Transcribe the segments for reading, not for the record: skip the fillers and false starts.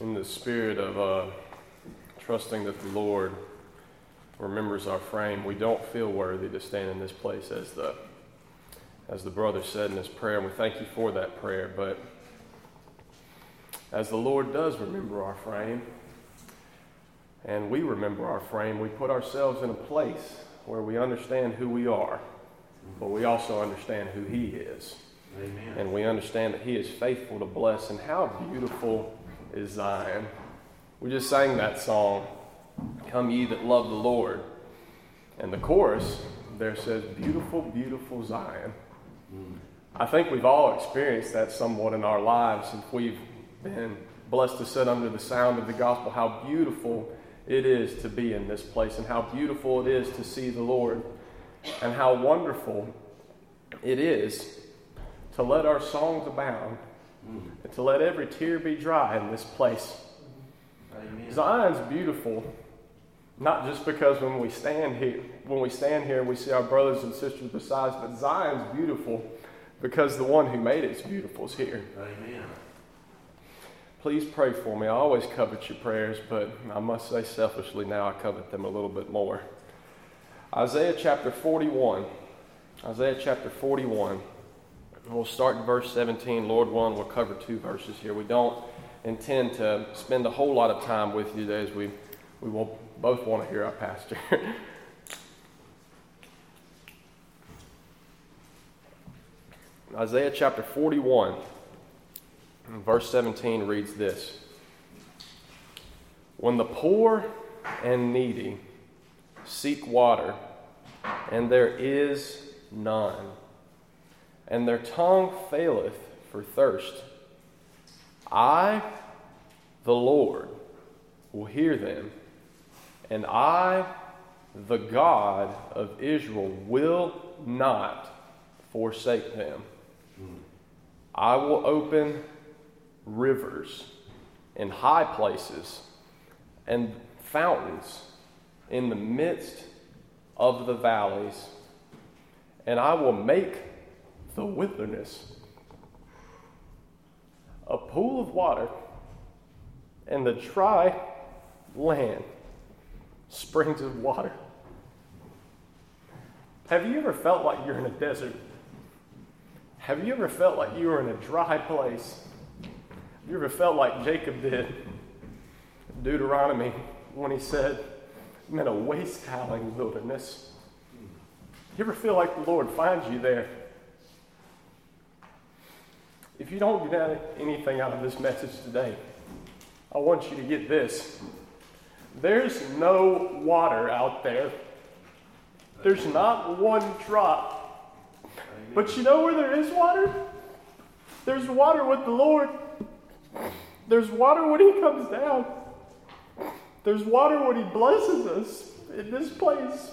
in the spirit of trusting that the Lord remembers our frame, we don't feel worthy to stand in this place as the brother said in his prayer, and we thank you for that prayer. But as the Lord does remember our frame, and we remember our frame, we put ourselves in a place where we understand who we are, but we also understand who He is. Amen. And we understand that He is faithful to bless. And how beautiful is Zion. We just sang that song, "Come ye that love the Lord." And the chorus there says, "Beautiful, beautiful Zion." I think we've all experienced that somewhat in our lives if we've been blessed to sit under the sound of the gospel, how beautiful it is to be in this place and how beautiful it is to see the Lord and how wonderful it is to let our songs abound and to let every tear be dry in this place. Amen. Zion's beautiful, not just because when we stand here and we see our brothers and sisters beside us, but Zion's beautiful because the one who made it's beautiful is here. Amen. Please pray for me. I always covet your prayers, but I must say selfishly now I covet them a little bit more. Isaiah chapter 41. Isaiah chapter 41. We'll start in verse 17. Lord willing, we'll cover 2 verses here. We don't intend to spend a whole lot of time with you today, as we will both want to hear our pastor. Isaiah chapter 41, verse 17 reads this: "When the poor and needy seek water, and there is none, and their tongue faileth for thirst, I, the Lord, will hear them, and I, the God of Israel, will not forsake them. I will open rivers in high places and fountains in the midst of the valleys, and I will make the wilderness a pool of water, and the dry land springs of water." Have you ever felt like you're in a desert? Have you ever felt like you were in a dry place? Have you ever felt like Jacob did in Deuteronomy when he said, "I'm in a waste-howling wilderness"? You ever feel like the Lord finds you there? If you don't get anything out of this message today, I want you to get this. There's no water out there. There's not one drop. But you know where there is water? There's water with the Lord. There's water when He comes down. There's water when He blesses us in this place.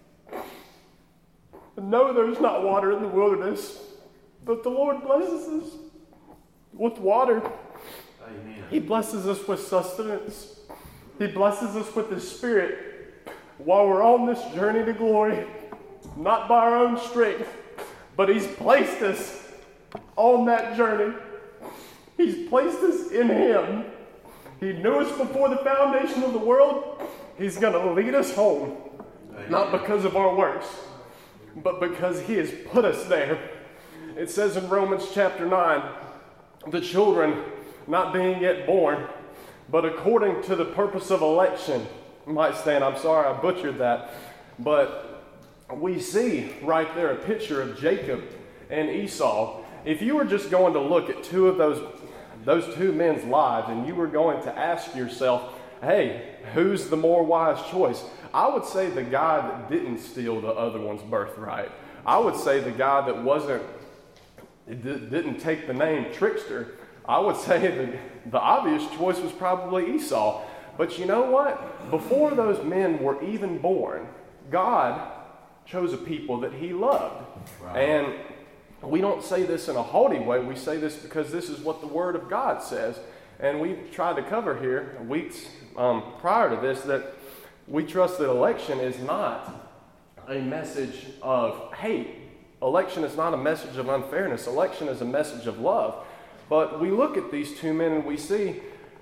No, there's not water in the wilderness, but the Lord blesses us with water. Amen. He blesses us with sustenance. He blesses us with His Spirit while we're on this journey to glory, not by our own strength, but He's placed us on that journey. He's placed us in Him. He knew us before the foundation of the world. He's going to lead us home, not because of our works, but because He has put us there. It says in Romans chapter 9, the children not being yet born, but according to the purpose of election. You might stand, I'm sorry I butchered that, but we see right there a picture of Jacob and Esau. If you were just going to look at two of those two men's lives and you were going to ask yourself, hey, who's the more wise choice? I would say the guy that didn't steal the other one's birthright. I would say the guy that didn't take the name trickster. I would say the obvious choice was probably Esau. But you know what? Before those men were even born, God chose a people that He loved. Right. And we don't say this in a haughty way. We say this because this is what the Word of God says. And we tried to cover here weeks prior to this that we trust that election is not a message of hate. Election is not a message of unfairness. Election is a message of love. But we look at these two men and we see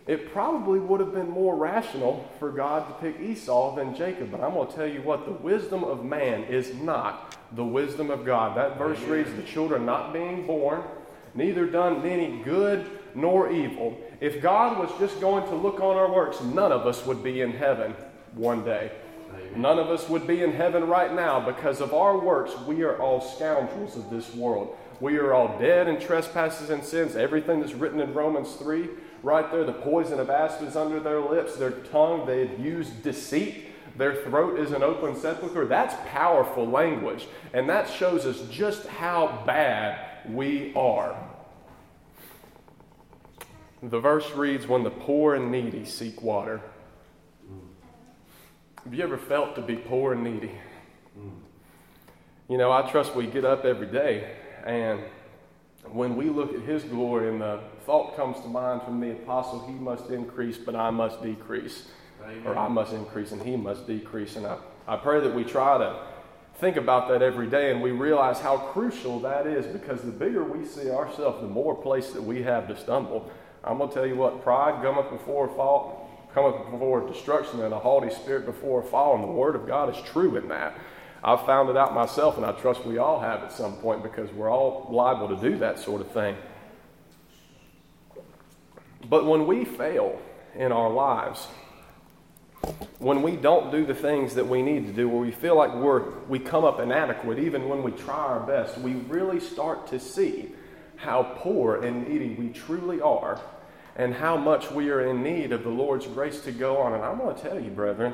it probably would have been more rational for God to pick Esau than Jacob. But I'm going to tell you what, the wisdom of man is not the wisdom of God. That verse reads, the children not being born, neither done any good nor evil. If God was just going to look on our works, none of us would be in heaven one day. Amen. None of us would be in heaven right now because of our works. We are all scoundrels of this world. We are all dead in trespasses and sins. Everything that's written in Romans 3, right there, the poison of asp is under their lips, their tongue, they have used deceit, their throat is an open sepulchre. That's powerful language. And that shows us just how bad we are. The verse reads, when the poor and needy seek water. Have you ever felt to be poor and needy? You know, I trust we get up every day, and when we look at His glory and the thought comes to mind from the apostle, He must increase, but I must decrease. Amen. Or I must increase and He must decrease. And I pray that we try to think about that every day, and we realize how crucial that is, because the bigger we see ourselves, the more place that we have to stumble. I'm going to tell you what, pride cometh before a fall, cometh before destruction, and a haughty spirit before a fall. And the Word of God is true in that. I've found it out myself, and I trust we all have at some point, because we're all liable to do that sort of thing. But when we fail in our lives, when we don't do the things that we need to do, where we feel like we come up inadequate, even when we try our best, we really start to see how poor and needy we truly are, and how much we are in need of the Lord's grace to go on. And I'm going to tell you, brethren,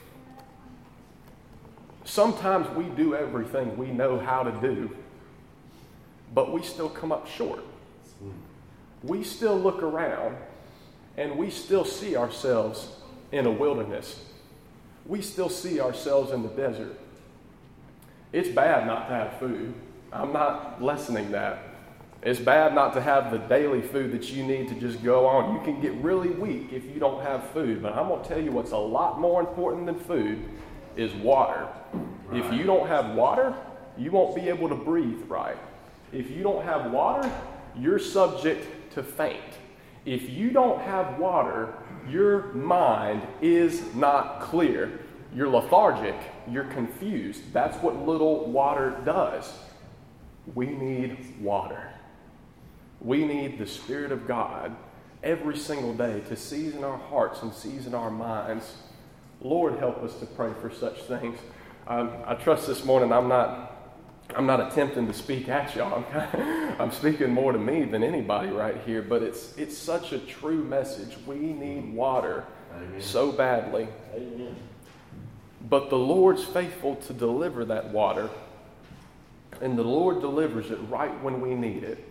sometimes we do everything we know how to do, but we still come up short. We still look around, and we still see ourselves in a wilderness. We still see ourselves in the desert. It's bad not to have food. I'm not lessening that. It's bad not to have the daily food that you need to just go on. You can get really weak if you don't have food. But I'm going to tell you what's a lot more important than food is water. Right. If you don't have water, you won't be able to breathe right. If you don't have water, you're subject to faint. If you don't have water, your mind is not clear. You're lethargic. You're confused. That's what little water does. We need water. We need the Spirit of God every single day to season our hearts and season our minds. Lord, help us to pray for such things. I trust this morning I'm not attempting to speak at y'all. I'm speaking more to me than anybody right here, but it's such a true message. We need water. Amen. So badly. Amen. But the Lord's faithful to deliver that water, and the Lord delivers it right when we need it.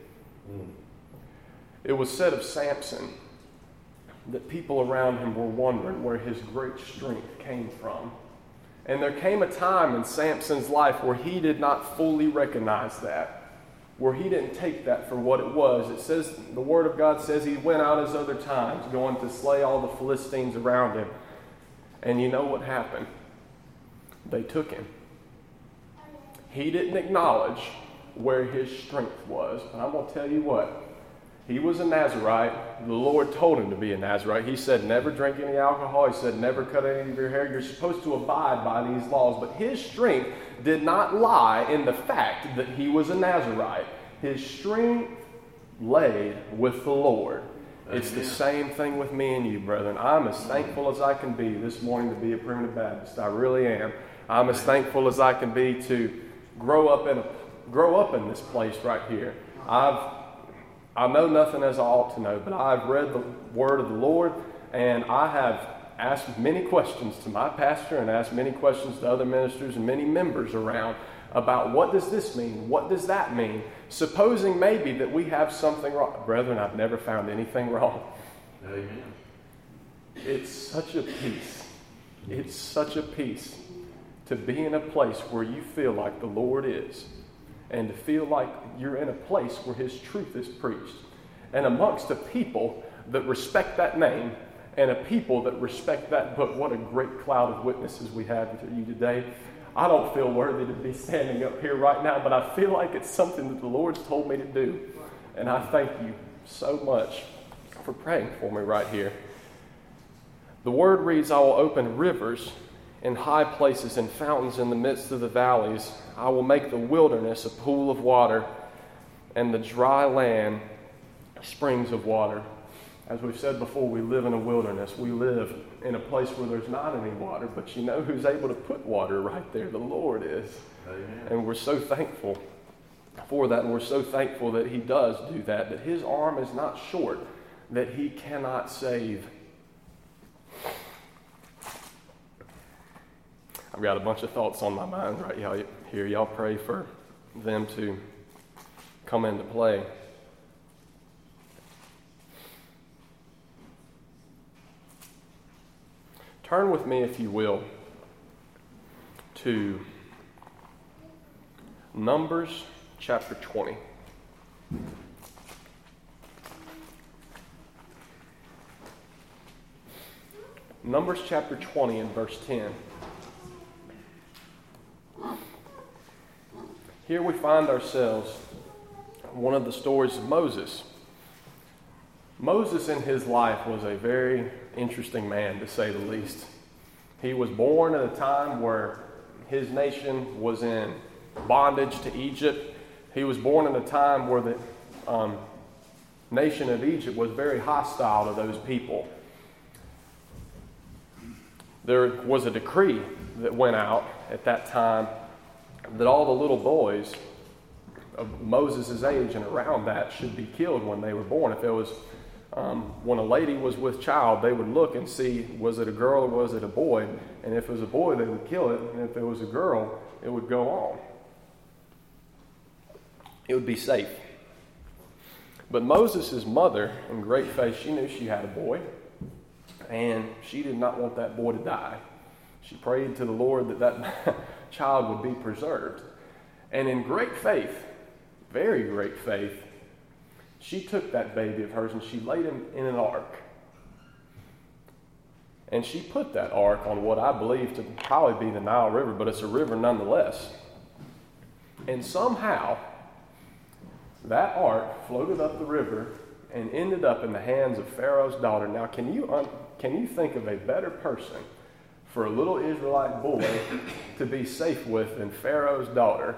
It was said of Samson that people around him were wondering where his great strength came from. And there came a time in Samson's life where he did not fully recognize that, where he didn't take that for what it was. It says, the Word of God says he went out as other times, going to slay all the Philistines around him. And you know what happened? They took him. He didn't acknowledge where his strength was. But I'm going to tell you what. He was a Nazirite. The Lord told him to be a Nazirite. He said, never drink any alcohol. He said, never cut any of your hair. You're supposed to abide by these laws. But his strength did not lie in the fact that he was a Nazirite. His strength lay with the Lord. Amen. It's the same thing with me and you, brethren. I'm as thankful as I can be this morning to be a primitive Baptist. I really am. I'm as thankful as I can be to grow up in this place right here. I know nothing as I ought to know, but I've read the Word of the Lord, and I have asked many questions to my pastor and asked many questions to other ministers and many members around about what does this mean? What does that mean? Supposing maybe that we have something wrong. Brethren, I've never found anything wrong. Amen. It's such a peace. It's such a peace to be in a place where you feel like the Lord is, and to feel like you're in a place where His truth is preached, and amongst a people that respect that name, and a people that respect that book. What a great cloud of witnesses we have with you today. I don't feel worthy to be standing up here right now, but I feel like it's something that the Lord's told me to do. And I thank you so much for praying for me right here. The word reads, I will open rivers in high places and fountains in the midst of the valleys. I will make the wilderness a pool of water and the dry land springs of water. As we've said before, we live in a wilderness. We live in a place where there's not any water, but you know who's able to put water right there? The Lord is. Amen. And we're so thankful for that, and we're so thankful that he does do that, that his arm is not short, that he cannot save. I've got a bunch of thoughts on my mind right here. Y'all pray for them to come into play. Turn with me, if you will, to Numbers chapter 20. Numbers chapter 20 and verse 10. Here we find ourselves in one of the stories of Moses. Moses in his life was a very interesting man, to say the least. He was born at a time where his nation was in bondage to Egypt. He was born in a time where the nation of Egypt was very hostile to those people. There was a decree that went out at that time that all the little boys of Moses' age and around that should be killed when they were born. If it was when a lady was with child, they would look and see, was it a girl or was it a boy? And if it was a boy, they would kill it. And if it was a girl, it would go on. It would be safe. But Moses' mother, in great faith, she knew she had a boy. And she did not want that boy to die. She prayed to the Lord that that child would be preserved. And in great faith, very great faith, she took that baby of hers and she laid him in an ark. And she put that ark on what I believe to probably be the Nile River, but it's a river nonetheless. And somehow, that ark floated up the river and ended up in the hands of Pharaoh's daughter. Now, can you think of a better person for a little Israelite boy to be safe with than Pharaoh's daughter?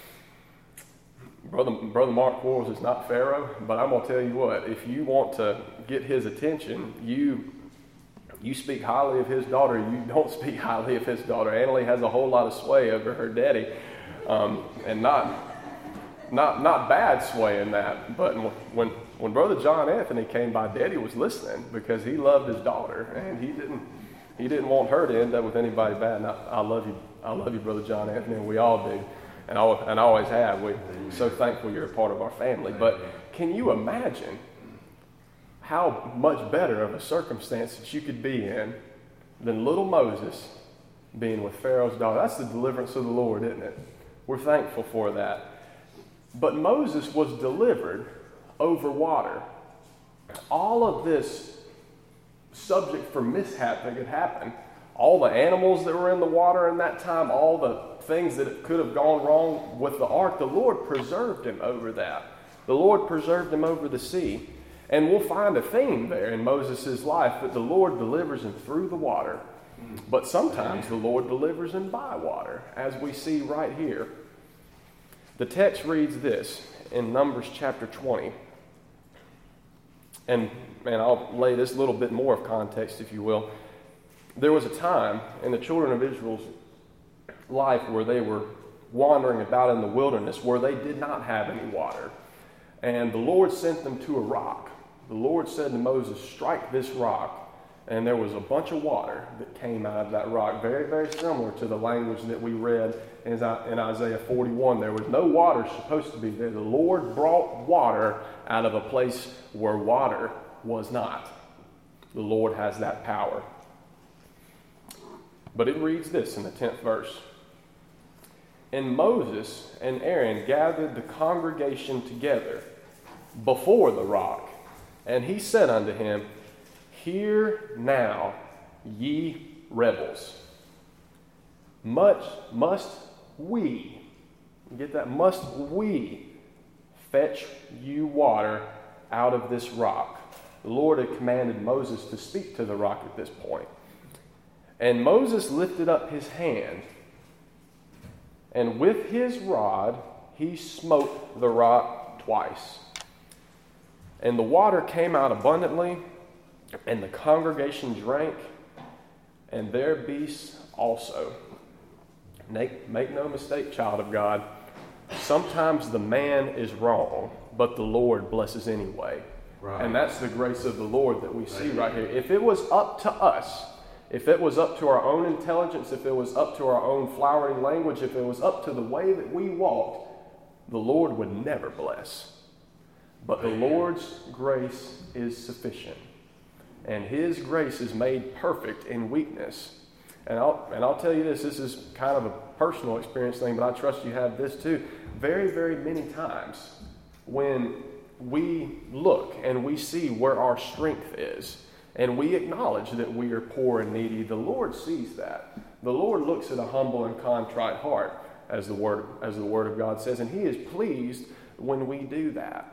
Brother Mark Quarles is not Pharaoh, but I'm going to tell you what, if you want to get his attention, you speak highly of his daughter. You don't speak highly of his daughter. Annalie has a whole lot of sway over her daddy, and not bad sway in that. But when Brother John Anthony came by, Daddy was listening because he loved his daughter, and he didn't want her to end up with anybody bad. And I love you, Brother John Anthony, and we all do. And I always have. We're so thankful you're a part of our family. But can you imagine how much better of a circumstance that you could be in than little Moses being with Pharaoh's daughter? That's the deliverance of the Lord, isn't it? We're thankful for that. But Moses was delivered over water. All of this subject for mishap that could happen, all the animals that were in the water in that time, all the things that could have gone wrong with the ark, the Lord preserved him over that. The Lord preserved him over the sea. And we'll find a theme there in Moses' life that the Lord delivers him through the water. But sometimes the Lord delivers him by water, as we see right here. The text reads this in Numbers chapter 20. And I'll lay this little bit more of context, if you will. There was a time in the children of Israel's life where they were wandering about in the wilderness where they did not have any water. And the Lord sent them to a rock. The Lord said to Moses, strike this rock. And there was a bunch of water that came out of that rock. Very, very similar to the language that we read in Isaiah 41. There was no water supposed to be there. The Lord brought water out of a place where water was not. The Lord has that power. But it reads this in the 10th verse. And Moses and Aaron gathered the congregation together before the rock. And he said unto him, hear now, ye rebels. Must we, get that? Must we fetch you water out of this rock? The Lord had commanded Moses to speak to the rock at this point. And Moses lifted up his hand, and with his rod he smote the rock twice. And the water came out abundantly, and the congregation drank, and their beasts also. Make no mistake, child of God, sometimes the man is wrong, but the Lord blesses anyway. Right. And that's the grace of the Lord that we see right here. If it was up to us, if it was up to our own intelligence, if it was up to our own flowering language, if it was up to the way that we walked, the Lord would never bless. But the Lord's grace is sufficient. And His grace is made perfect in weakness. And I'll tell you this is kind of a personal experience thing, but I trust you have this too. Very, very many times when we look and we see where our strength is, and we acknowledge that we are poor and needy, the Lord sees that. The Lord looks at a humble and contrite heart, as the Word of God says, and He is pleased when we do that.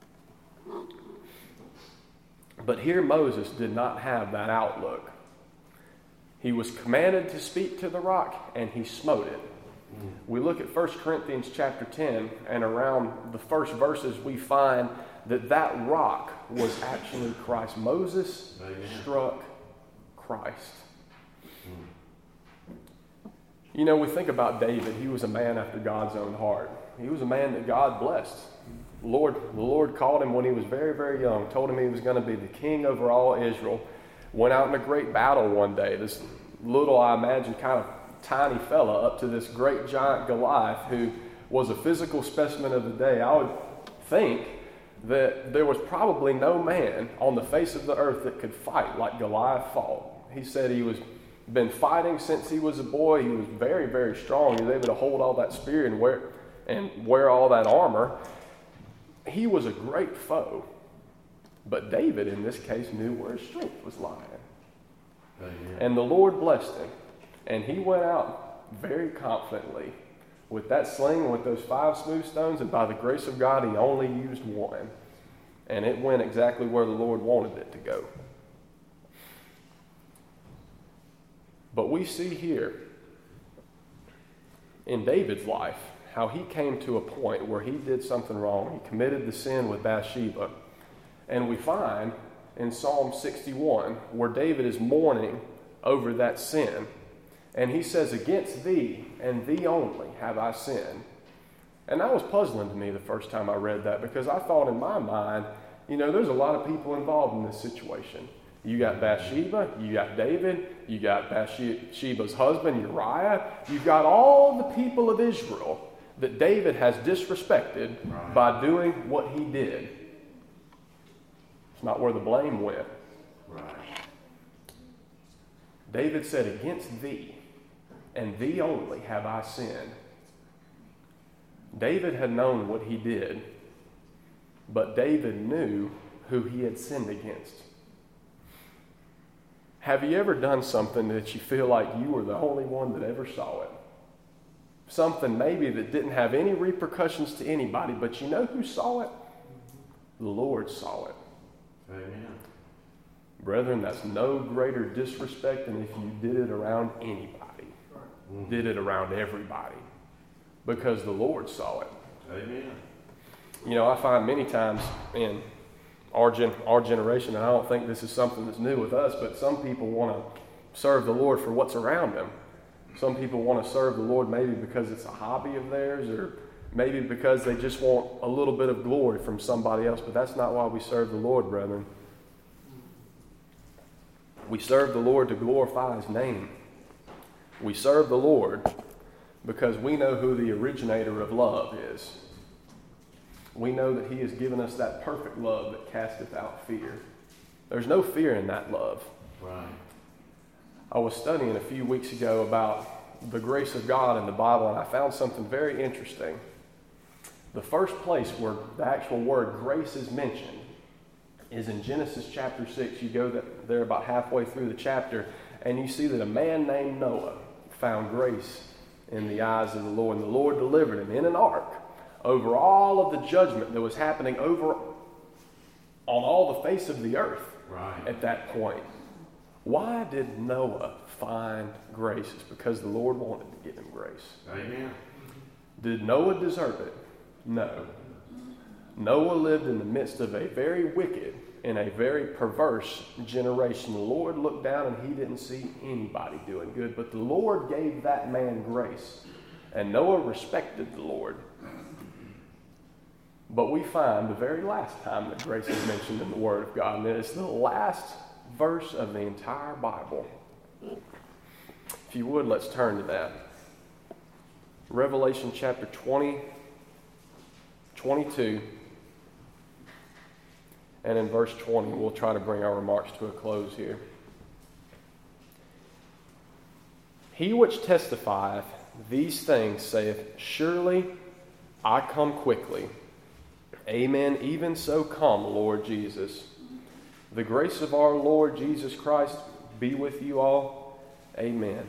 But here Moses did not have that outlook. He was commanded to speak to the rock, and he smote it. We look at 1 Corinthians chapter 10, and around the first verses we find that rock was actually Christ. Moses struck Christ. You know, we think about David. He was a man after God's own heart. He was a man that God blessed. The Lord called him when he was very, very young, told him he was going to be the king over all Israel. Went out in a great battle one day. This little, I imagine, kind of tiny fella up to this great giant Goliath, who was a physical specimen of the day. I would think that there was probably no man on the face of the earth that could fight like Goliath fought. He said he was been fighting since he was a boy. He was very, very strong. He was able to hold all that spear and wear all that armor. He was a great foe. But David, in this case, knew where his strength was lying. Amen. And the Lord blessed him. And he went out very confidently with that sling, with those 5 smooth stones, and by the grace of God, he only used one. And it went exactly where the Lord wanted it to go. But we see here in David's life how he came to a point where he did something wrong. He committed the sin with Bathsheba. And we find in Psalm 61 where David is mourning over that sin. And he says, "Against thee and thee only have I sinned." And that was puzzling to me the first time I read that, because I thought in my mind, there's a lot of people involved in this situation. You got Bathsheba, you got David, you got Bathsheba's husband, Uriah. You've got all the people of Israel that David has disrespected by doing what he did. It's not where the blame went. Right. David said, "Against thee and thee only have I sinned." David had known what he did, but David knew who he had sinned against. Have you ever done something that you feel like you were the only one that ever saw it? Something maybe that didn't have any repercussions to anybody, but you know who saw it? The Lord saw it. Amen. Brethren, that's no greater disrespect than if you did it around anybody. Did it around everybody. Because the Lord saw it. Amen. I find many times in our generation, and I don't think this is something that's new with us, but some people want to serve the Lord for what's around them. Some people want to serve the Lord maybe because it's a hobby of theirs, or maybe because they just want a little bit of glory from somebody else, but that's not why we serve the Lord, brethren. We serve the Lord to glorify His name. We serve the Lord because we know who the originator of love is. We know that He has given us that perfect love that casteth out fear. There's no fear in that love. Right. I was studying a few weeks ago about the grace of God in the Bible, and I found something very interesting. The first place where the actual word grace is mentioned is in Genesis chapter 6. You go there about halfway through the chapter, and you see that a man named Noah found grace in the eyes of the Lord, and the Lord delivered him in an ark over all of the judgment that was happening over on all the face of the earth Right. at that point. Why did Noah find grace? It's because the Lord wanted to give him grace. Amen. Did Noah deserve it? No. Noah lived in the midst of a very wicked and a very perverse generation. The Lord looked down and he didn't see anybody doing good, but the Lord gave that man grace. And Noah respected the Lord. But we find the very last time that grace is mentioned in the Word of God, and it's the last verse of the entire Bible. If you would, let's turn to that. Revelation chapter 20, 22, and in verse 20, we'll try to bring our remarks to a close here. He which testifieth these things saith, Surely I come quickly. Amen. Even so come, Lord Jesus. The grace of our Lord Jesus Christ be with you all. Amen.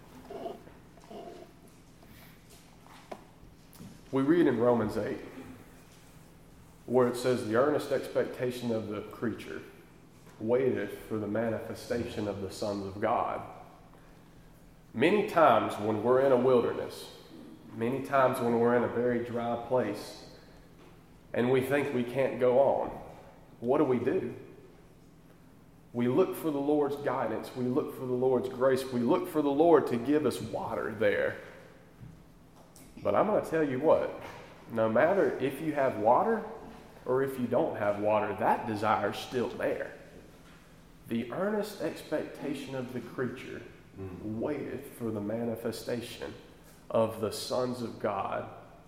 We read in Romans 8 where it says, the earnest expectation of the creature waiteth for the manifestation of the sons of God. Many times when we're in a wilderness, many times when we're in a very dry place, and we think we can't go on, what do? We look for the Lord's guidance. We look for the Lord's grace. We look for the Lord to give us water there. But I'm going to tell you what, no matter if you have water or if you don't have water, that desire is still there. The earnest expectation of the creature waiteth for the manifestation of the sons of God.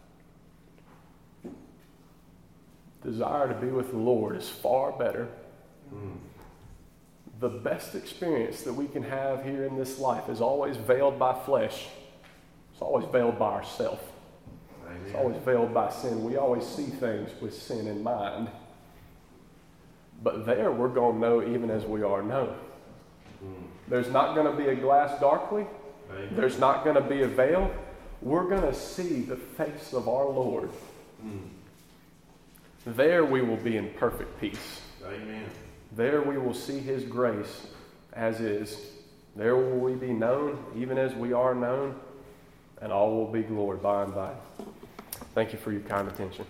Desire to be with the Lord is far better. The best experience that we can have here in this life is always veiled by flesh. It's always veiled by ourself. It's always veiled by sin. We always see things with sin in mind. But there we're going to know even as we are known. There's not going to be a glass darkly. There's not going to be a veil. We're going to see the face of our Lord. There we will be in perfect peace. Amen. There we will see His grace as is. There will we be known even as we are known, and all will be glory by and by. Thank you for your kind attention.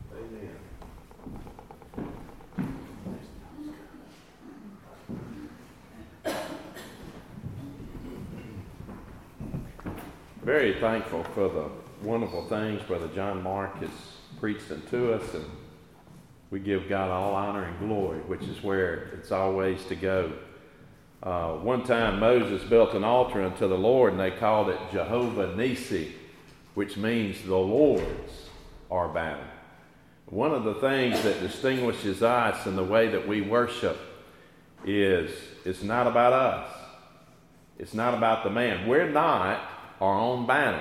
Very thankful for the wonderful things Brother John Mark has preached unto us, and we give God all honor and glory, which is where it's always to go. One time Moses built an altar unto the Lord, and they called it Jehovah Nissi, which means the Lord's our banner. One of the things that distinguishes us in the way that we worship is it's not about us. It's not about the man. We're not our own banner,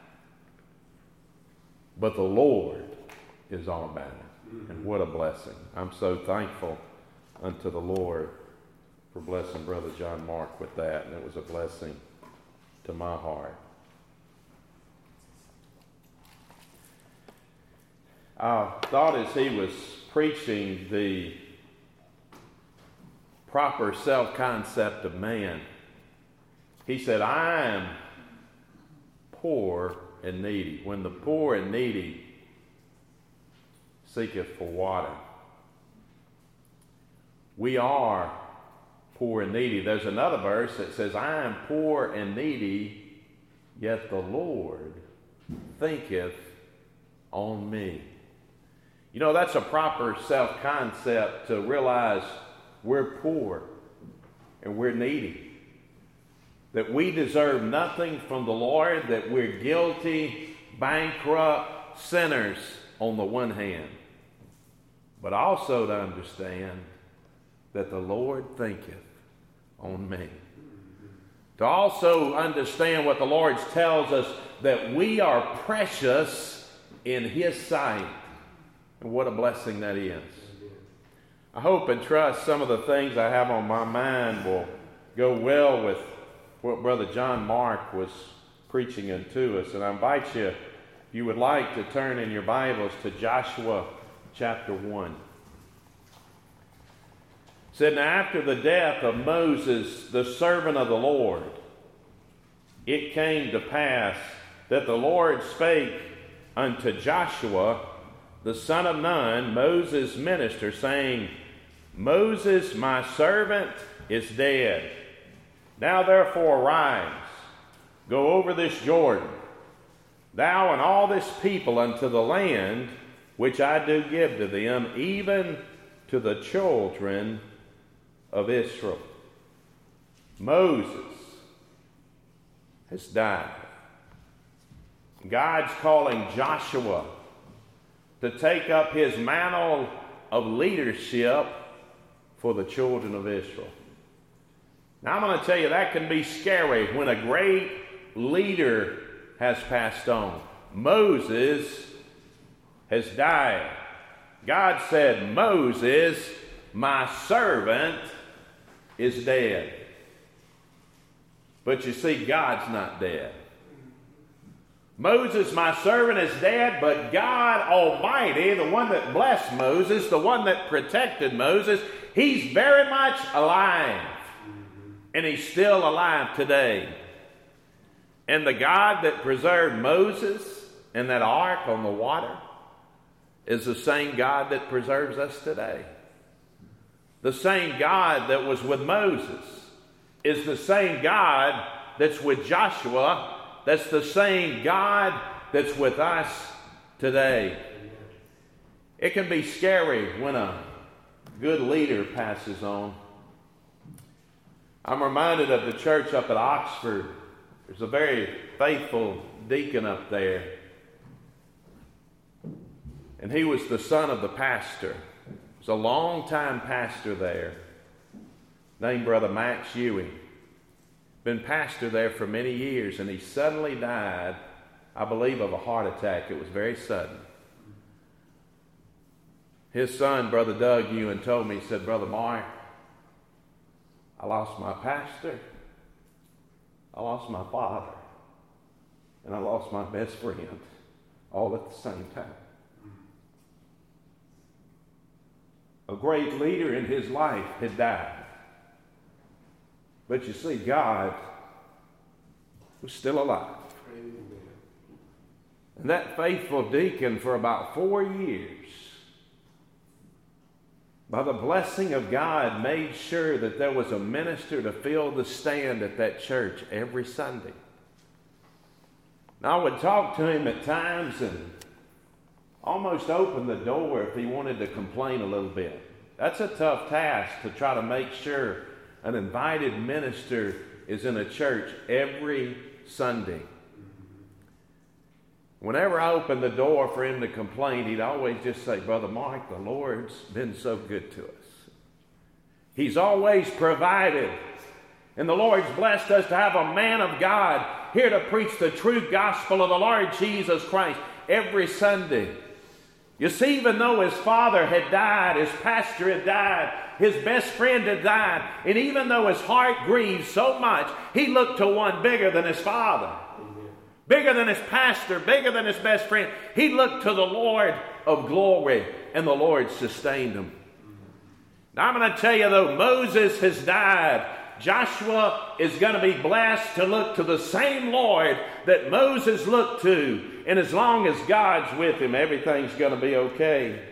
but the Lord is our banner. And what a blessing. I'm so thankful unto the Lord for blessing Brother John Mark with that, and it was a blessing to my heart. I thought as he was preaching the proper self-concept of man, he said, I am poor and needy. When the poor and needy seeketh for water, we are poor and needy. There's another verse that says, I am poor and needy, yet the Lord thinketh on me. You know, that's a proper self-concept to realize we're poor and we're needy. That we deserve nothing from the Lord, that we're guilty, bankrupt sinners on the one hand. But also to understand that the Lord thinketh on me. To also understand what the Lord tells us, that we are precious in His sight. And what a blessing that is. I hope and trust some of the things I have on my mind will go well with what Brother John Mark was preaching unto us. And I invite you, if you would like, to turn in your Bibles to Joshua chapter 1. said, "Now after the death of Moses, the servant of the Lord, it came to pass that the Lord spake unto Joshua, the son of Nun, Moses' minister, saying, Moses, my servant, is dead. Now therefore arise, go over this Jordan, thou and all this people unto the land which I do give to them, even to the children of Israel." Moses has died. God's calling Joshua to take up his mantle of leadership for the children of Israel. Now I'm going to tell you, that can be scary when a great leader has passed on. Moses has died. God said, "Moses, my servant, is dead." But you see, God's not dead. Moses, my servant, is dead, but God Almighty, the one that blessed Moses, the one that protected Moses, he's very much alive. And he's still alive today. And the God that preserved Moses and that ark on the water is the same God that preserves us today. The same God that was with Moses is the same God that's with Joshua. That's the same God that's with us today. It can be scary when a good leader passes on. I'm reminded of the church up at Oxford. There's a very faithful deacon up there. And he was the son of the pastor. He was a long-time pastor there, named Brother Max Ewing. Been pastor there for many years, and he suddenly died, I believe, of a heart attack. It was very sudden. His son, Brother Doug Ewing, told me, he said, "Brother Mark, I lost my pastor, I lost my father, and I lost my best friend, all at the same time." A great leader in his life had died. But you see, God was still alive. And that faithful deacon, for about 4 years, by the blessing of God, made sure that there was a minister to fill the stand at that church every Sunday. Now, I would talk to him at times and almost open the door if he wanted to complain a little bit. That's a tough task, to try to make sure an invited minister is in a church every Sunday. Whenever I opened the door for him to complain, he'd always just say, "Brother Mark, the Lord's been so good to us. He's always provided. And the Lord's blessed us to have a man of God here to preach the true gospel of the Lord Jesus Christ every Sunday." You see, even though his father had died, his pastor had died, his best friend had died, and even though his heart grieved so much, he looked to one bigger than his father, bigger than his pastor, bigger than his best friend. He looked to the Lord of glory, and the Lord sustained him. Now I'm going to tell you, though Moses has died, Joshua is going to be blessed to look to the same Lord that Moses looked to. And as long as God's with him, everything's going to be okay.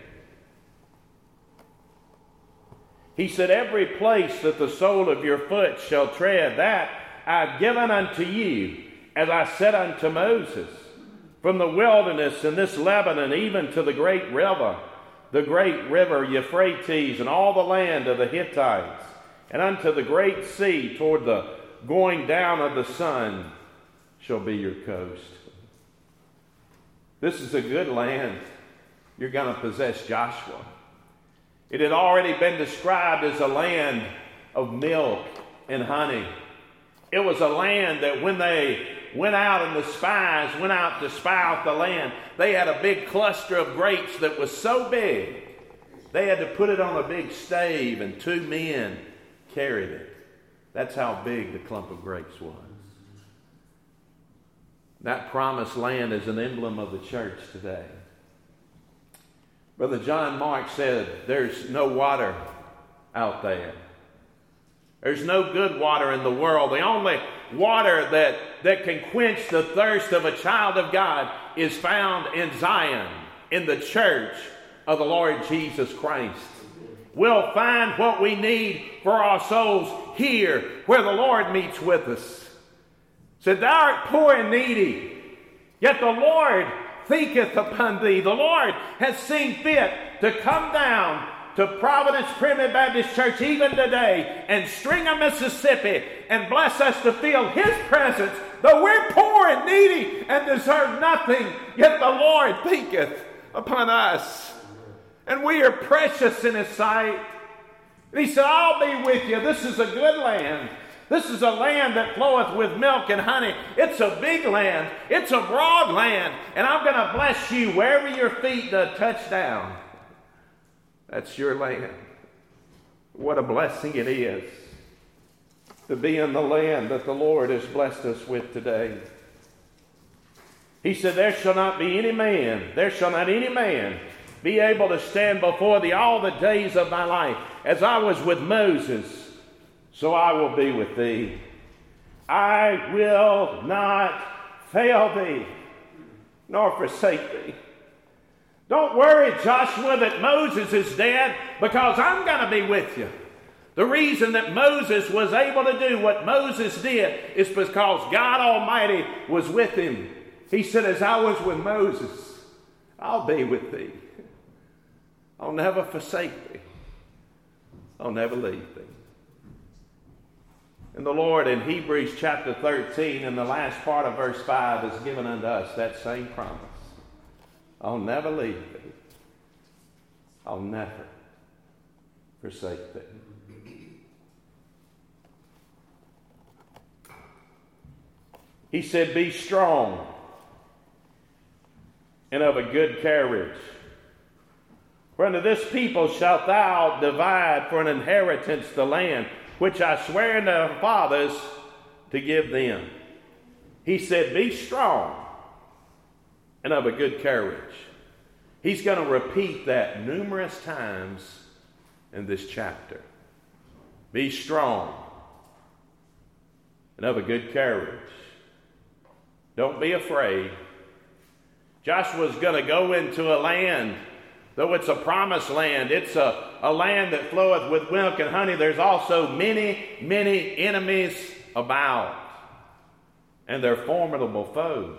He said, "Every place that the sole of your foot shall tread, that I've given unto you, as I said unto Moses, from the wilderness in this Lebanon, even to the great river Euphrates, and all the land of the Hittites, and unto the great sea toward the going down of the sun shall be your coast." This is a good land you're going to possess, Joshua. It had already been described as a land of milk and honey. It was a land that when they went out and the spies went out to spy out the land, they had a big cluster of grapes that was so big, they had to put it on a big stave, and 2 men carried it. That's how big the clump of grapes was. That promised land is an emblem of the church today. Brother John Mark said, "There's no water out there. There's no good water in the world. The only water that can quench the thirst of a child of God is found in Zion, in the church of the Lord Jesus Christ. We'll find what we need for our souls here, where the Lord meets with us. Said, thou art poor and needy, yet the Lord thinketh upon thee. The Lord has seen fit to come down to Providence Primitive Baptist Church even today and Stringer, Mississippi, and bless us to feel His presence. Though we're poor and needy and deserve nothing, yet the Lord thinketh upon us. And we are precious in His sight. And He said, I'll be with you. This is a good land. This is a land that floweth with milk and honey. It's a big land. It's a broad land. And I'm going to bless you wherever your feet touch down. That's your land. What a blessing it is to be in the land that the Lord has blessed us with today. He said, there shall not any man be able to stand before thee all the days of thy life. As I was with Moses, so I will be with thee. I will not fail thee, nor forsake thee. Don't worry, Joshua, that Moses is dead, because I'm going to be with you. The reason that Moses was able to do what Moses did is because God Almighty was with him. He said, as I was with Moses, I'll be with thee. I'll never forsake thee. I'll never leave thee. And the Lord in Hebrews chapter 13, in the last part of verse 5, has given unto us that same promise. I'll never leave thee. I'll never forsake thee. He said, be strong and of a good courage. For unto this people shalt thou divide for an inheritance the land which I swear unto their fathers to give them. He said, be strong and of a good courage. He's going to repeat that numerous times in this chapter. Be strong and of a good courage. Don't be afraid. Joshua's going to go into a land, though it's a promised land, it's a land that floweth with milk and honey. There's also many, many enemies about, and they're formidable foes.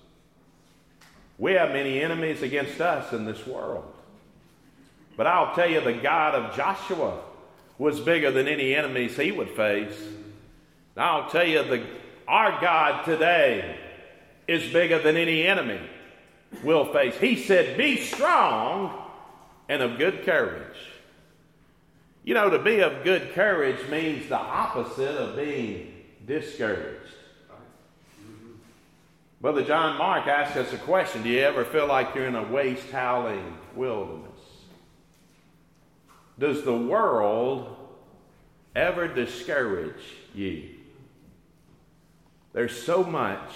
We have many enemies against us in this world. But I'll tell you, the God of Joshua was bigger than any enemies he would face. I'll tell you, our God today is bigger than any enemy we'll face. He said, be strong and of good courage. You know, to be of good courage means the opposite of being discouraged. Brother John Mark asked us a question. Do you ever feel like you're in a waste-howling wilderness? Does the world ever discourage you? There's so much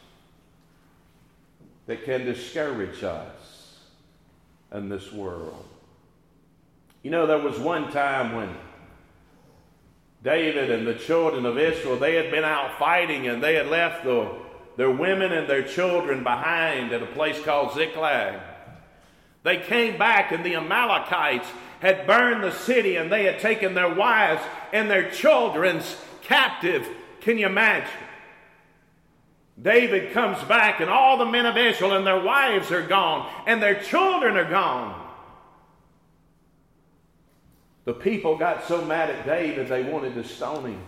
that can discourage us in this world. You know, there was one time when David and the children of Israel, they had been out fighting, and they had left their women and their children behind at a place called Ziklag. They came back, and the Amalekites had burned the city, and they had taken their wives and their children's captive. Can you imagine? David comes back, and all the men of Israel and their wives are gone, and their children are gone. The people got so mad at David they wanted to stone him.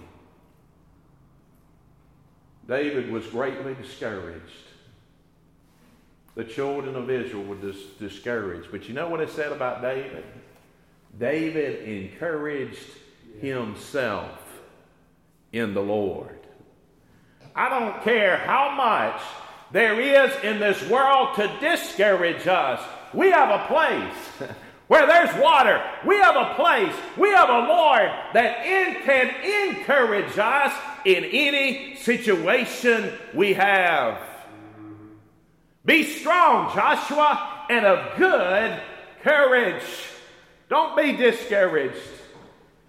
David was greatly discouraged. The children of Israel were discouraged. But you know what it said about David? David encouraged himself in the Lord. I don't care how much there is in this world to discourage us. We have a place where there's water. We have a place. We have a Lord that can encourage us in any situation we have. Be strong, Joshua, and of good courage. Don't be discouraged.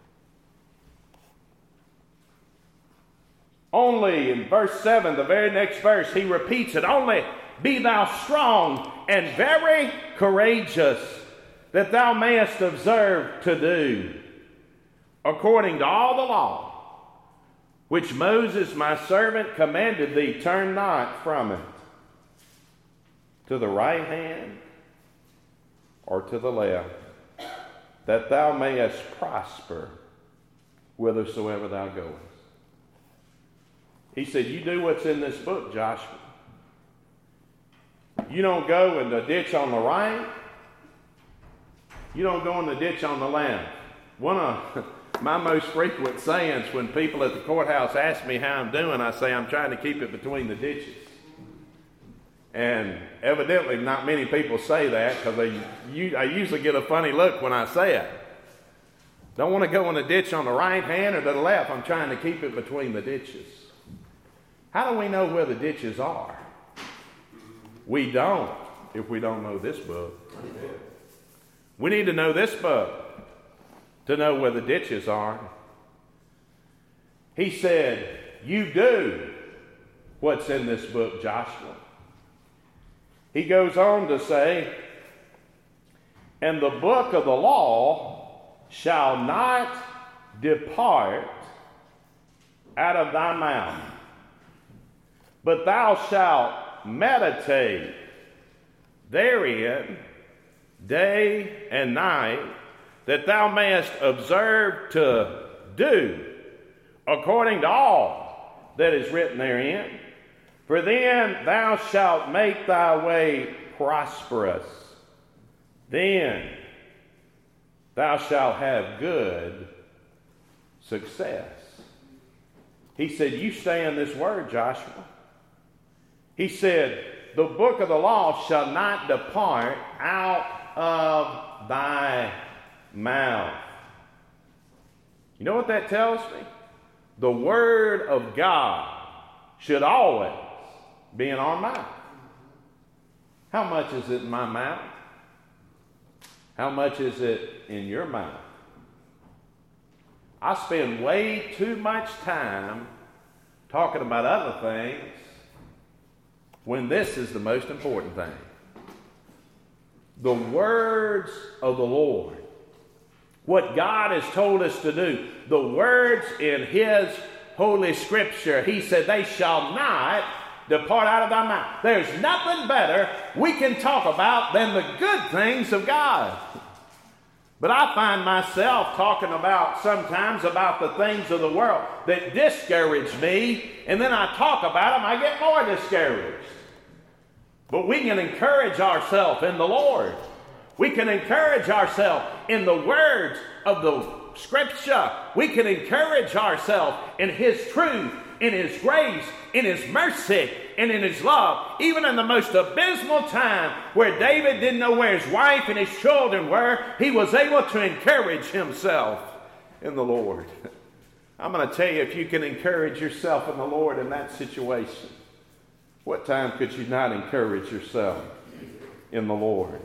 Only in verse 7, the very next verse, he repeats it. Only be thou strong and very courageous, that thou mayest observe to do according to all the law which Moses my servant commanded thee. Turn not from it to the right hand or to the left, that thou mayest prosper whithersoever thou goest. He said, you do what's in this book, Joshua. You don't go in the ditch on the right. You don't go in the ditch on the left. One of my most frequent sayings when people at the courthouse ask me how I'm doing, I say I'm trying to keep it between the ditches. And evidently not many people say that, because I usually get a funny look when I say it. Don't want to go in the ditch on the right hand or to the left. I'm trying to keep it between the ditches. How do we know where the ditches are? We don't if we don't know this book. We need to know this book to know where the ditches are. He said, you do what's in this book, Joshua. He goes on to say, and the book of the law shall not depart out of thy mouth, but thou shalt meditate therein day and night, that thou mayest observe to do according to all that is written therein. For then thou shalt make thy way prosperous. Then thou shalt have good success. He said, you stay in this word, Joshua. He said, the book of the law shall not depart out of thy mouth. You know what that tells me? The word of God should always be in our mouth. How much is it in my mouth? How much is it in your mouth? I spend way too much time talking about other things when this is the most important thing. The words of the Lord. What God has told us to do. The words in His Holy Scripture. He said, they shall not depart out of thy mouth. There's nothing better we can talk about than the good things of God. But I find myself talking about sometimes about the things of the world that discourage me, and then I talk about them, I get more discouraged. But we can encourage ourselves in the Lord. We can encourage ourselves in the words of the Scripture. We can encourage ourselves in His truth, in His grace, in His mercy, and in His love. Even in the most abysmal time where David didn't know where his wife and his children were, he was able to encourage himself in the Lord. I'm going to tell you, if you can encourage yourself in the Lord in that situation, what time could you not encourage yourself in the Lord?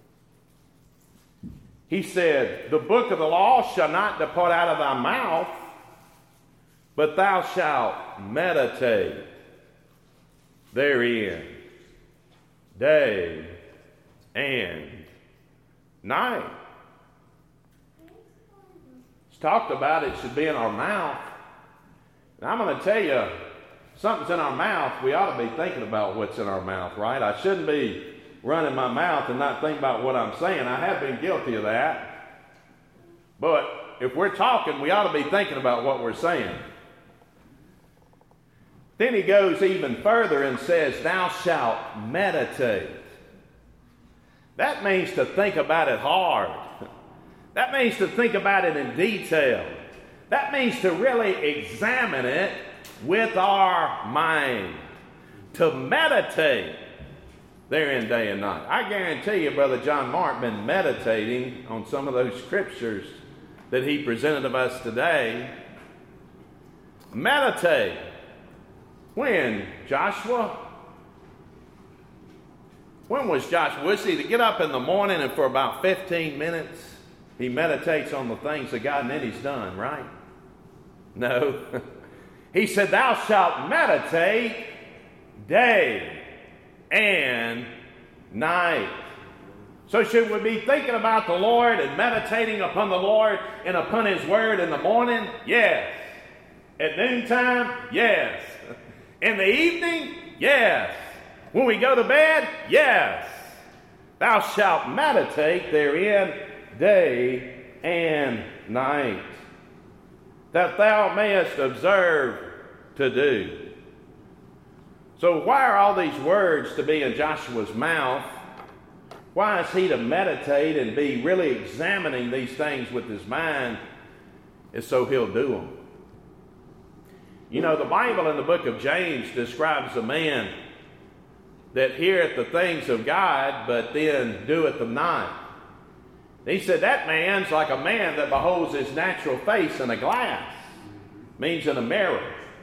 He said, the book of the law shall not depart out of thy mouth, but thou shalt meditate therein day and night. It's talked about it should be in our mouth. And I'm going to tell you, something's in our mouth, we ought to be thinking about what's in our mouth, right? I shouldn't be running my mouth and not think about what I'm saying. I have been guilty of that. But if we're talking, we ought to be thinking about what we're saying. Then he goes even further and says, thou shalt meditate. That means to think about it hard. That means to think about it in detail. That means to really examine it with our mind. To meditate therein day and night. I guarantee you, Brother John Mark been meditating on some of those scriptures that he presented to us today. Meditate. When, Joshua? When was Joshua? Was he to get up in the morning and for about 15 minutes he meditates on the things of God and then he's done, right? No. He said, thou shalt meditate day and night. So should we be thinking about the Lord and meditating upon the Lord and upon His Word in the morning? Yes. At noontime? Yes. In the evening? Yes. When we go to bed? Yes. Thou shalt meditate therein day and night, that thou mayest observe to do. So why are all these words to be in Joshua's mouth? Why is he to meditate and be really examining these things with his mind? Is so he'll do them. You know, the Bible in the book of James describes a man that heareth the things of God, but then doeth them not. He said that man's like a man that beholds his natural face in a glass, means in a mirror.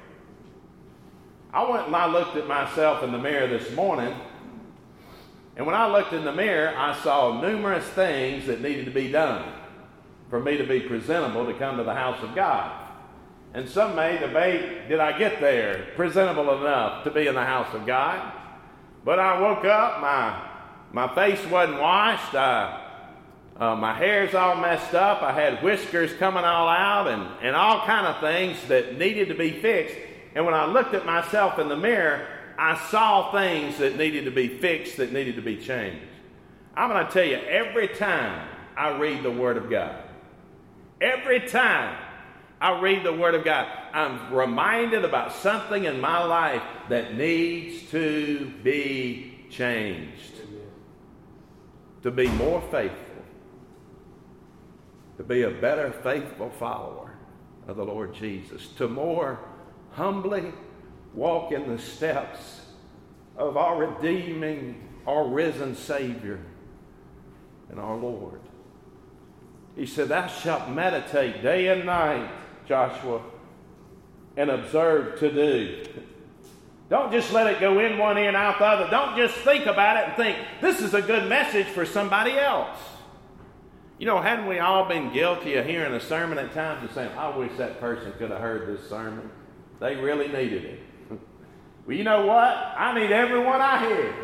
I went and I looked at myself in the mirror this morning, and when I looked in the mirror, I saw numerous things that needed to be done for me to be presentable to come to the house of God. And some may debate, did I get there presentable enough to be in the house of God? But I woke up, my face wasn't washed, my hair's all messed up, I had whiskers coming all out, and all kind of things that needed to be fixed. And when I looked at myself in the mirror, I saw things that needed to be fixed, that needed to be changed. I'm going to tell you, every time I read the Word of God, every time I read the Word of God, I'm reminded about something in my life that needs to be changed. To be more faithful. To be a better faithful follower of the Lord Jesus. To more humbly walk in the steps of our redeeming, our risen Savior and our Lord. He said, thou shalt meditate day and night, Joshua, and observe to do. Don't just let it go in one ear and out the other. Don't just think about it and think, this is a good message for somebody else. You know, hadn't we all been guilty of hearing a sermon at times and saying, I wish that person could have heard this sermon. They really needed it. Well, you know what? I need everyone I hear.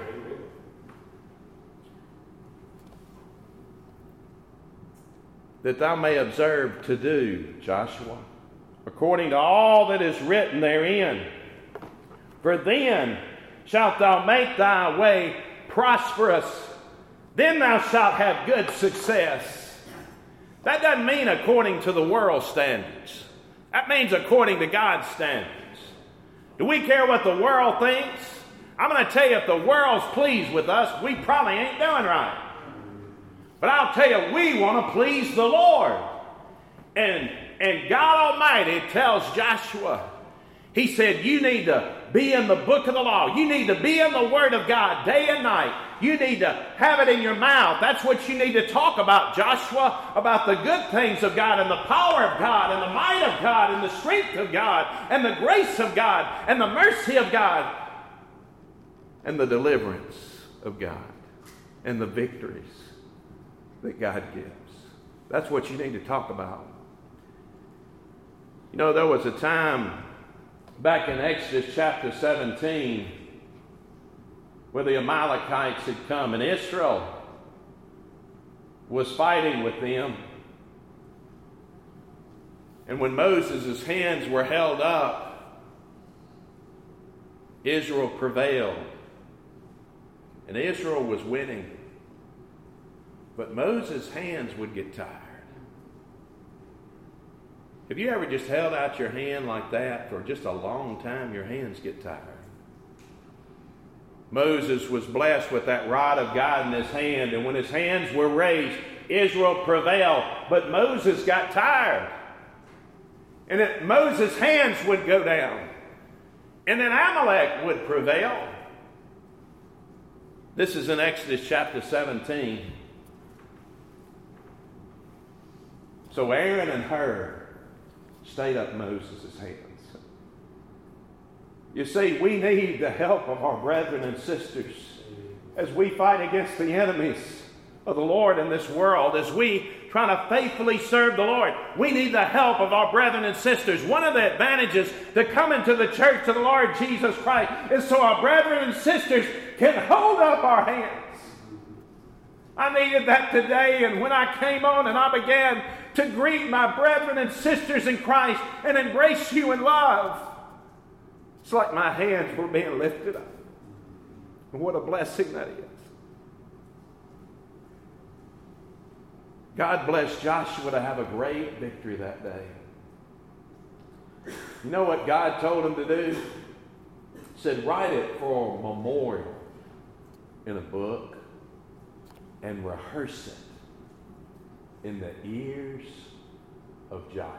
That thou may observe to do, Joshua, according to all that is written therein. For then shalt thou make thy way prosperous. Then thou shalt have good success. That doesn't mean according to the world's standards. That means according to God's standards. Do we care what the world thinks? I'm going to tell you, if the world's pleased with us, we probably ain't doing right. But I'll tell you, we want to please the Lord. And God Almighty tells Joshua, He said, you need to be in the book of the law. You need to be in the Word of God day and night. You need to have it in your mouth. That's what you need to talk about, Joshua, about the good things of God and the power of God and the might of God and the strength of God and the grace of God and the mercy of God and the deliverance of God and the victories that God gives. That's what you need to talk about. You know, there was a time back in Exodus chapter 17 where the Amalekites had come and Israel was fighting with them. And when Moses' hands were held up, Israel prevailed. And Israel was winning. But Moses' hands would get tired. Have you ever just held out your hand like that for just a long time? Your hands get tired. Moses was blessed with that rod of God in his hand, and when his hands were raised, Israel prevailed. But Moses got tired. And Moses' hands would go down. And then Amalek would prevail. This is in Exodus chapter 17. So Aaron and Hur stayed up Moses' hands. You see, we need the help of our brethren and sisters as we fight against the enemies of the Lord in this world, as we try to faithfully serve the Lord, we need the help of our brethren and sisters. One of the advantages to coming to the church of the Lord Jesus Christ is so our brethren and sisters can hold up our hands. I needed that today, and when I came on and I began to greet my brethren and sisters in Christ and embrace you in love, it's like my hands were being lifted up. And what a blessing that is. God blessed Joshua to have a great victory that day. You know what God told him to do? He said, write it for a memorial in a book and rehearse it in the ears of Joshua.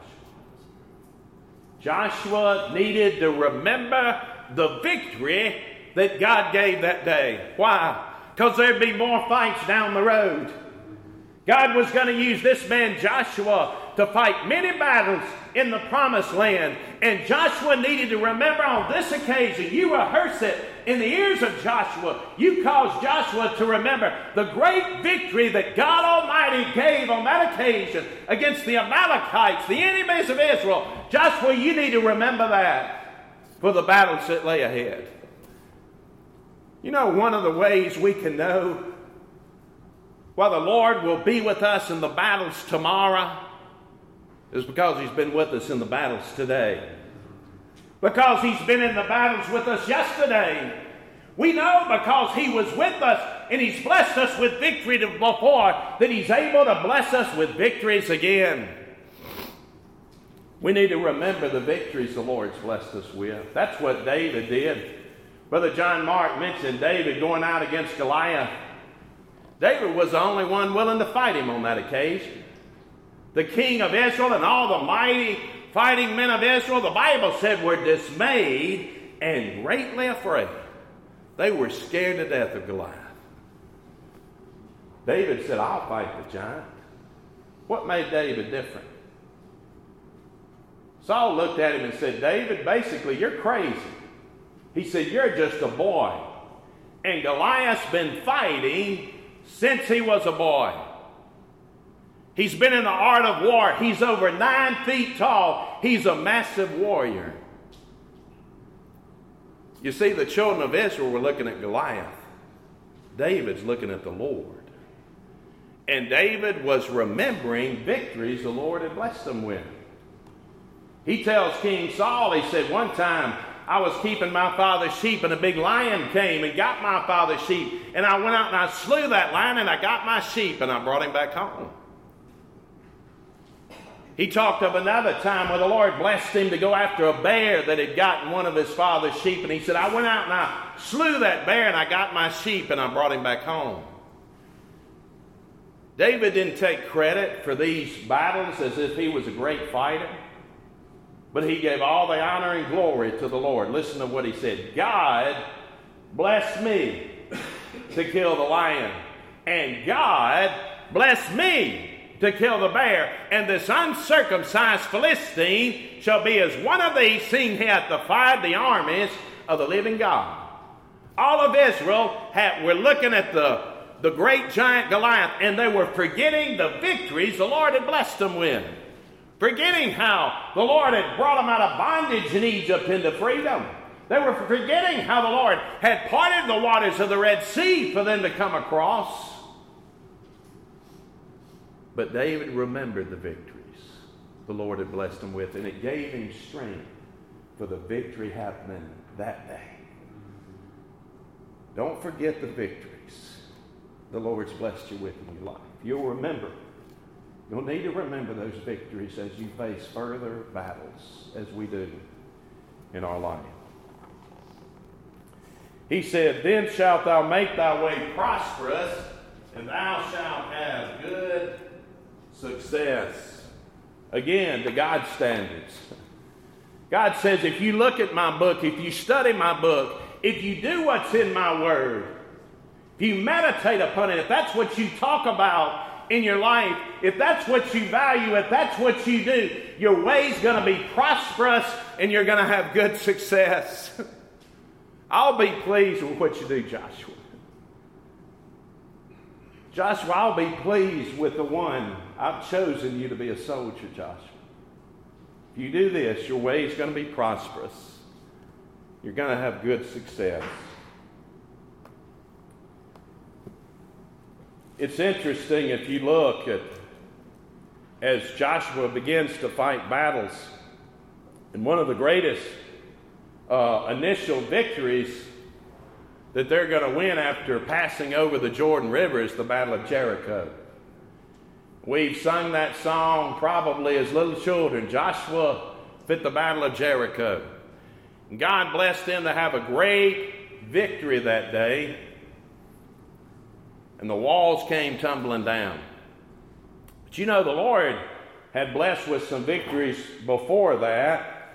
Joshua needed to remember the victory that God gave that day. Why? Because there'd be more fights down the road. God was going to use this man Joshua to fight many battles in the promised land. And Joshua needed to remember on this occasion, you rehearse it in the ears of Joshua. You cause Joshua to remember the great victory that God Almighty gave on that occasion against the Amalekites, the enemies of Israel. Joshua, you need to remember that for the battles that lay ahead. You know, one of the ways we can know whether the Lord will be with us in the battles tomorrow is because He's been with us in the battles today. Because He's been in the battles with us yesterday. We know because He was with us and He's blessed us with victory before that He's able to bless us with victories again. We need to remember the victories the Lord's blessed us with. That's what David did. Brother John Mark mentioned David going out against Goliath. David was the only one willing to fight him on that occasion. The king of Israel and all the mighty fighting men of Israel, the Bible said, were dismayed and greatly afraid. They were scared to death of Goliath. David said, I'll fight the giant. What made David different? Saul looked at him and said, David, basically, you're crazy. He said, you're just a boy. And Goliath's been fighting since he was a boy. He's been in the art of war. He's over 9 feet tall. He's a massive warrior. You see, the children of Israel were looking at Goliath. David's looking at the Lord. And David was remembering victories the Lord had blessed him with. He tells King Saul, he said, one time I was keeping my father's sheep and a big lion came and got my father's sheep. And I went out and I slew that lion and I got my sheep and I brought him back home. He talked of another time where the Lord blessed him to go after a bear that had gotten one of his father's sheep. And he said, I went out and I slew that bear and I got my sheep and I brought him back home. David didn't take credit for these battles as if he was a great fighter. But he gave all the honor and glory to the Lord. Listen to what he said. God blessed me to kill the lion. And God blessed me to kill the bear. And this uncircumcised Philistine shall be as one of these, seeing he hath defied the armies of the living God. All of Israel were looking at the great giant Goliath, and they were forgetting the victories the Lord had blessed them with. Forgetting how the Lord had brought them out of bondage in Egypt into freedom. They were forgetting how the Lord had parted the waters of the Red Sea for them to come across. But David remembered the victories the Lord had blessed him with, and it gave him strength for the victory happening that day. Don't forget the victories the Lord's blessed you with in your life. You'll remember. You'll need to remember those victories as you face further battles, as we do in our life. He said, then shalt thou make thy way prosperous, and thou shalt have good success. Again, to God's standards. God says, if you look at my book, if you study my book, if you do what's in my word, if you meditate upon it, if that's what you talk about in your life, if that's what you value, if that's what you do, your way's going to be prosperous and you're going to have good success. I'll be pleased with what you do, Joshua. Joshua, I'll be pleased with the one I've chosen you to be a soldier, Joshua. If you do this, your way is going to be prosperous. You're going to have good success. It's interesting if you look at as Joshua begins to fight battles, and one of the greatest initial victories that they're going to win after passing over the Jordan River is the Battle of Jericho. We've sung that song probably as little children. Joshua fit the Battle of Jericho. And God blessed them to have a great victory that day. And the walls came tumbling down. But you know, the Lord had blessed with some victories before that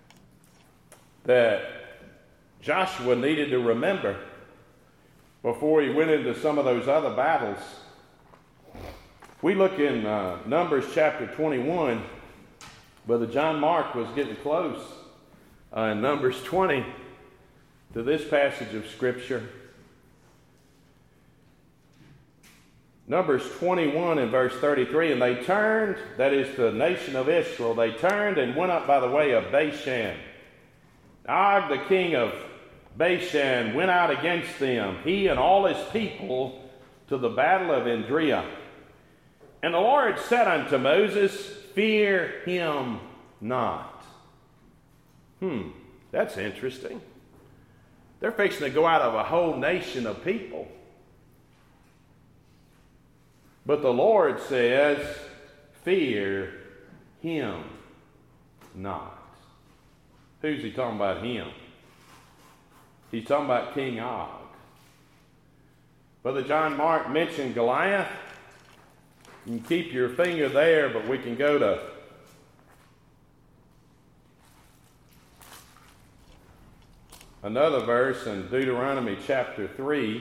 Joshua needed to remember before he went into some of those other battles. We look in Numbers chapter 21. Brother John Mark was getting close in Numbers 20 to this passage of Scripture. Numbers 21 and verse 33, and they turned, that is the nation of Israel, they turned and went up by the way of Bashan. Og, the king of Bashan, went out against them, he and all his people, to the battle of Edrei. And the Lord said unto Moses, fear him not. That's interesting. They're fixing to go out of a whole nation of people. But the Lord says, fear him not. Who's he talking about him? He's talking about King Og. Brother John Mark mentioned Goliath. You can keep your finger there, but we can go to another verse in Deuteronomy chapter 3.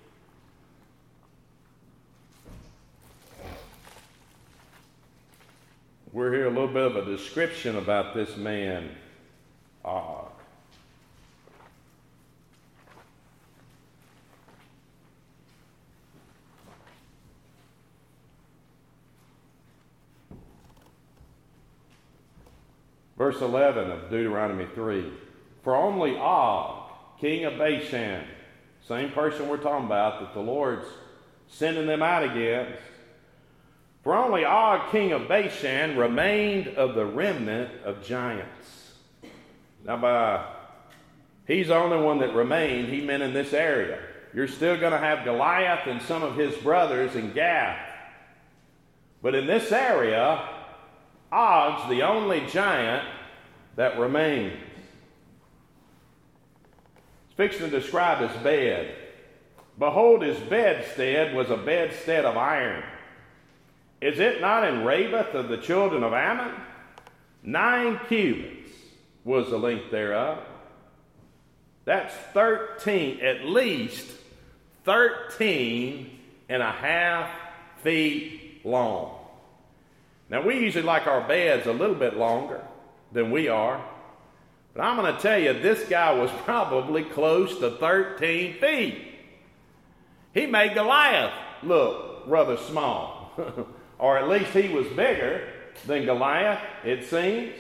We're here a little bit of a description about this man, Og. Verse 11 of Deuteronomy 3. For only Og, king of Bashan, same person we're talking about that the Lord's sending them out against, for only Og, king of Bashan, remained of the remnant of giants. Now, he's the only one that remained. He meant in this area. You're still going to have Goliath and some of his brothers in Gath. But in this area, Og's the only giant that remains. It's fixing to describe his bed. Behold, his bedstead was a bedstead of iron. Is it not in Rabbith of the children of Ammon? 9 cubits was the length thereof. That's 13, at least 13.5 feet long. Now, we usually like our beds a little bit longer than we are. But I'm going to tell you, this guy was probably close to 13 feet. He made Goliath look rather small. Or at least he was bigger than Goliath, it seems.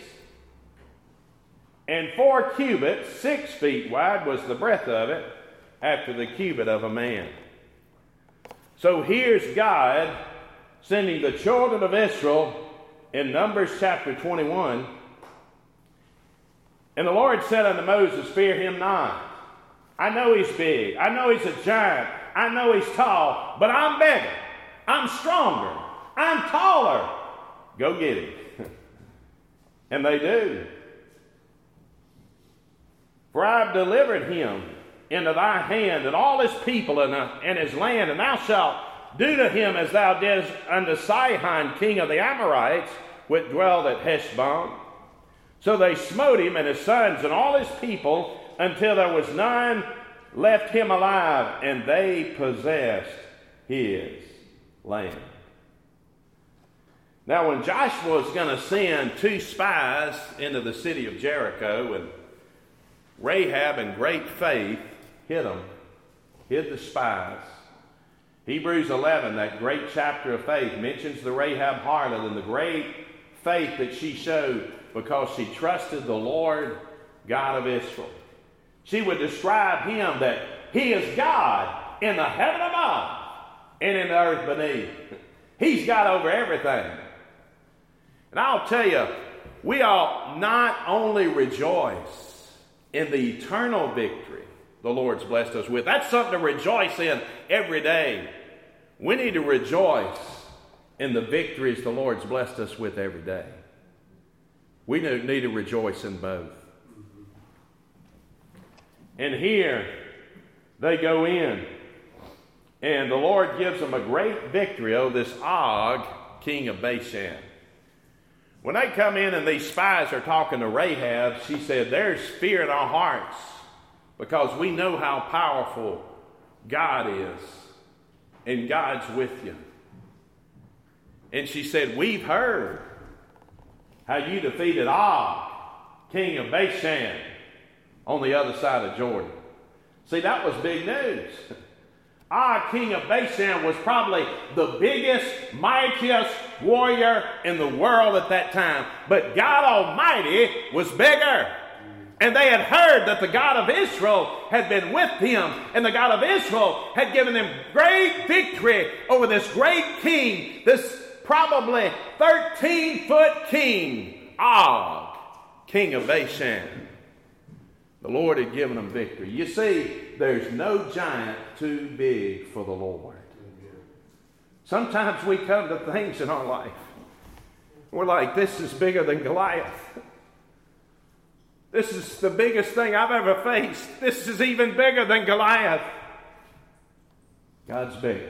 And 4 cubits, 6 feet wide, was the breadth of it, after the cubit of a man. So here's God sending the children of Israel in Numbers chapter 21. And the Lord said unto Moses, fear him not. I know he's big. I know he's a giant. I know he's tall. But I'm bigger. I'm stronger. I'm taller. Go get him. And they do. For I have delivered him into thy hand, and all his people and his land, and thou shalt do to him as thou didst unto Sihon, king of the Amorites, which dwelled at Heshbon. So they smote him and his sons and all his people, until there was none left him alive, and they possessed his land. Now, when Joshua was going to send 2 spies into the city of Jericho, and Rahab in great faith hid the spies, Hebrews 11, that great chapter of faith, mentions the Rahab harlot and the great faith that she showed because she trusted the Lord God of Israel. She would describe him that he is God in the heaven above and in the earth beneath. He's got over everything. And I'll tell you, we ought not only rejoice in the eternal victory the Lord's blessed us with. That's something to rejoice in every day. We need to rejoice in the victories the Lord's blessed us with every day. We need to rejoice in both. And here they go in, and the Lord gives them a great victory over this Og, king of Bashan. When they come in and these spies are talking to Rahab, she said, there's fear in our hearts because we know how powerful God is, and God's with you. And she said, we've heard how you defeated Og, king of Bashan, on the other side of Jordan. See, that was big news. Og, king of Bashan, was probably the biggest, mightiest warrior in the world at that time. But God Almighty was bigger. And they had heard that the God of Israel had been with him, and the God of Israel had given him great victory over this great king, this probably 13-foot king, Og, king of Bashan. The Lord had given them victory. You see, there's no giant too big for the Lord. Sometimes we come to things in our life, we're like, this is bigger than Goliath. This is the biggest thing I've ever faced. This is even bigger than Goliath. God's bigger.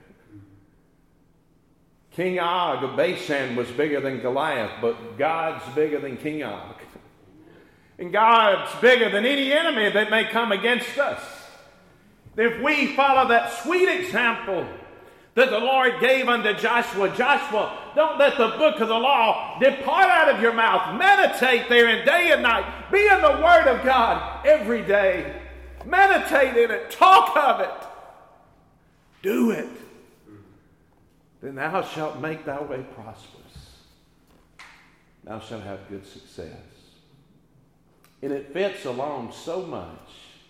King Og of Bashan was bigger than Goliath, but God's bigger than King Og. And God's bigger than any enemy that may come against us. If we follow that sweet example that the Lord gave unto Joshua, Joshua, don't let the book of the law depart out of your mouth. Meditate therein day and night. Be in the Word of God every day. Meditate in it. Talk of it. Do it. Then thou shalt make thy way prosperous. Thou shalt have good success. And it fits along so much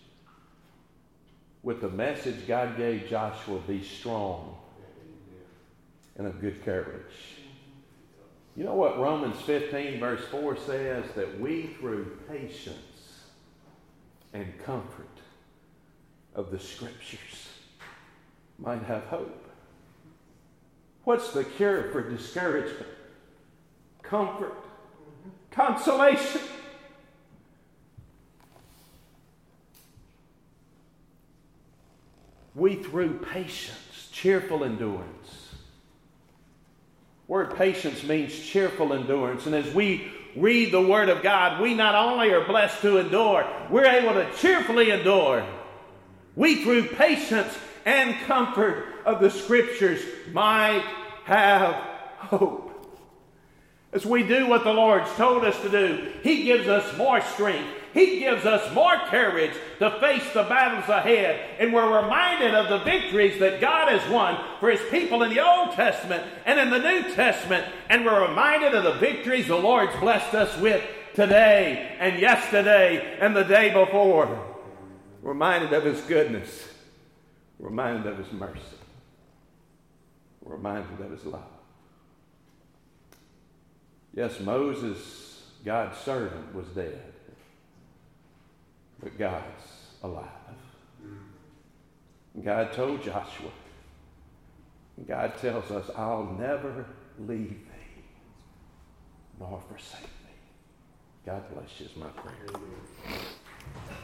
with the message God gave Joshua, be strong and of good courage. You know what Romans 15 verse 4 says? That we through patience and comfort of the Scriptures might have hope. What's the cure for discouragement? Comfort. Consolation. We through patience, cheerful endurance. Word patience means cheerful endurance. And as we read the Word of God, we not only are blessed to endure, we're able to cheerfully endure. We through patience and comfort of the Scriptures might have hope. As we do what the Lord's told us to do, He gives us more strength. He gives us more courage to face the battles ahead. And we're reminded of the victories that God has won for His people in the Old Testament and in the New Testament. And we're reminded of the victories the Lord's blessed us with today and yesterday and the day before. We're reminded of His goodness. We're reminded of His mercy. We're reminded of His love. Yes, Moses, God's servant, was dead. But God's alive. God told Joshua, God tells us, I'll never leave thee nor forsake thee. God bless you is my prayer.